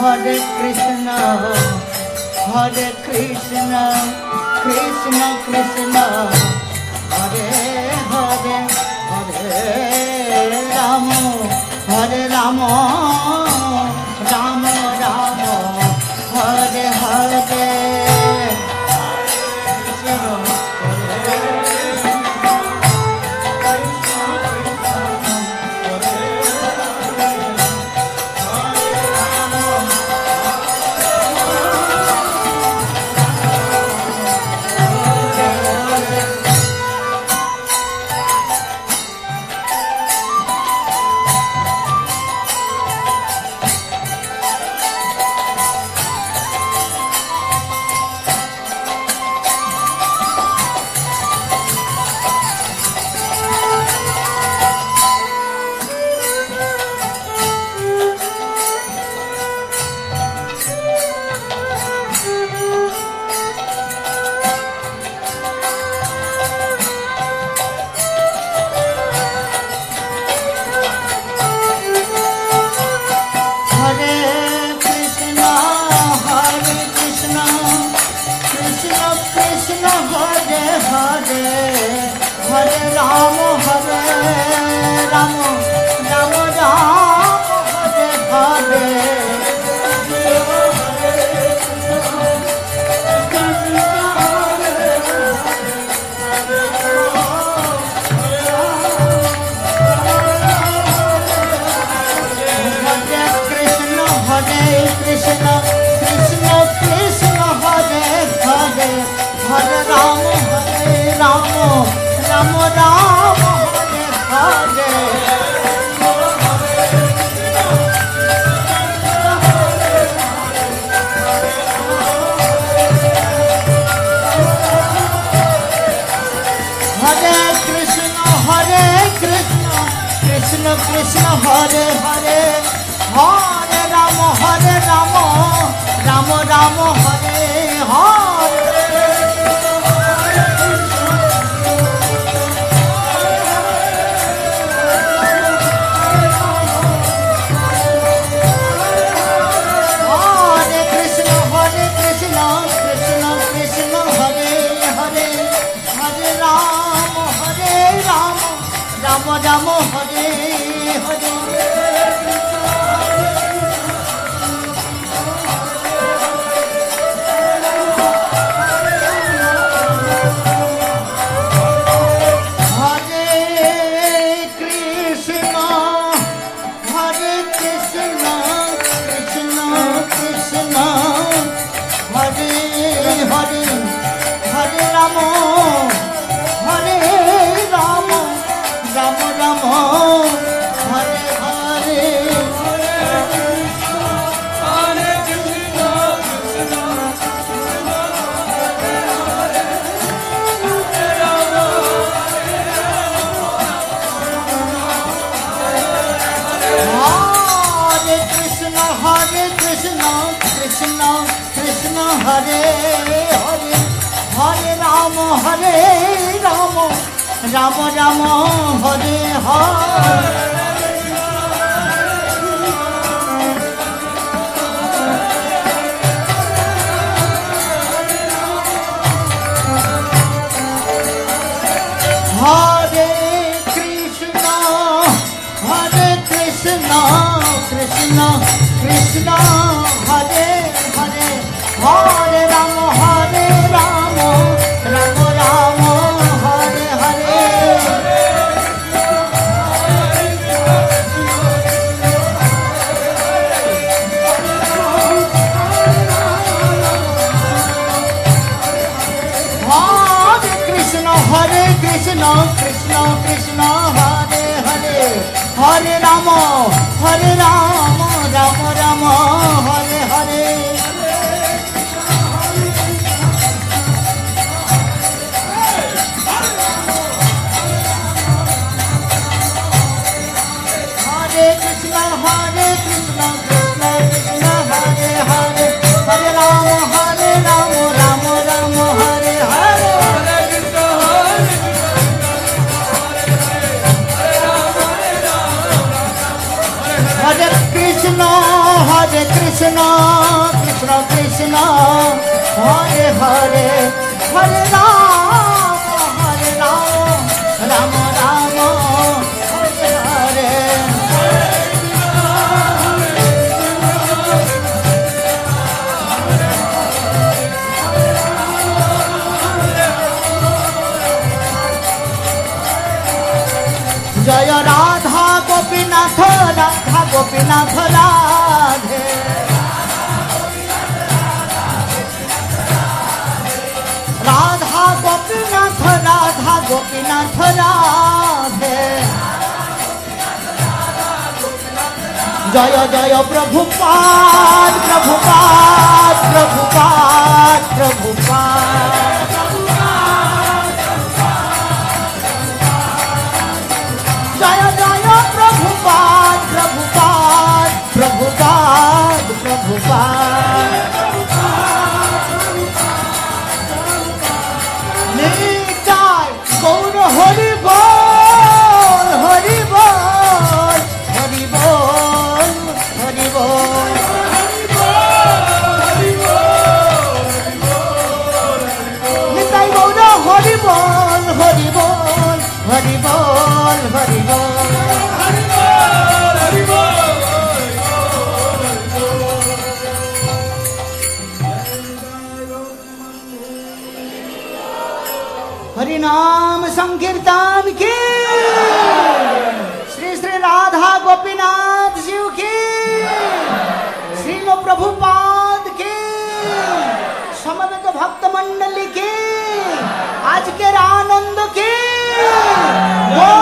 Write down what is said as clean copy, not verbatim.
Hare Krishna, Krishna Krishna, Hare Hare, Hare Rama, Rama Rama, Hare Hare. Krishna Krishna Krishna Hare Hare Hare Ram Ram Ram Hare Hare जय राधा गोपीनाथ राधा गोपीनाथ राधे राधा गोपीनाथ राधा गोपीनाथ राधे जय जय प्रभुपाद प्रभुपाद प्रभुपाद प्रभुपाद जय जय प्रभुपाद प्रभुपाद प्रभुपाद प्रभुपाद निताय गौर हरि बोल हरि बोल हरि बोल हरि बोल निताय गौर हरि बोल हरि बोल हरि बोल हरि बोल हरि नाम संकीर्तन की श्री श्री राधा गोपीनाथ शिव की श्री प्रभुपाद की समवेत भक्त मंडली की आज के आनंद की